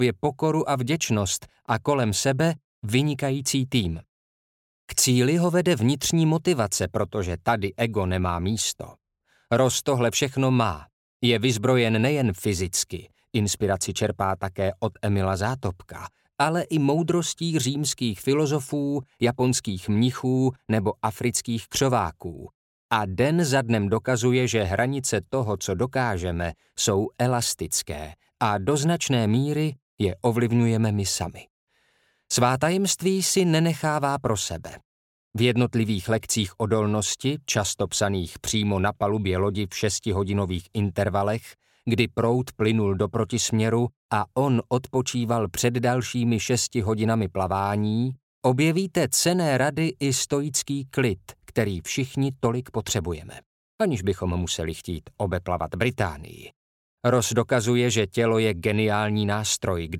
pokoru a vděčnost a kolem sebe vynikající tým. K cíli ho vede vnitřní motivace, protože tady ego nemá místo. Ross tohle všechno má. Je vyzbrojen nejen fyzicky, inspiraci čerpá také od Emila Zátopka, ale i moudrostí římských filozofů, japonských mnichů nebo afrických křováků. A den za dnem dokazuje, že hranice toho, co dokážeme, jsou elastické a do značné míry je ovlivňujeme my sami. Svá tajemství si nenechává pro sebe. V jednotlivých lekcích odolnosti, často psaných přímo na palubě lodi v 6hodinových intervalech, kdy proud plynul do protisměru a on odpočíval před dalšími 6 hodinami plavání, objevíte cenné rady i stoický klid, který všichni tolik potřebujeme, aniž bychom museli chtít obeplavat Británii. Ross dokazuje, že tělo je geniální nástroj, když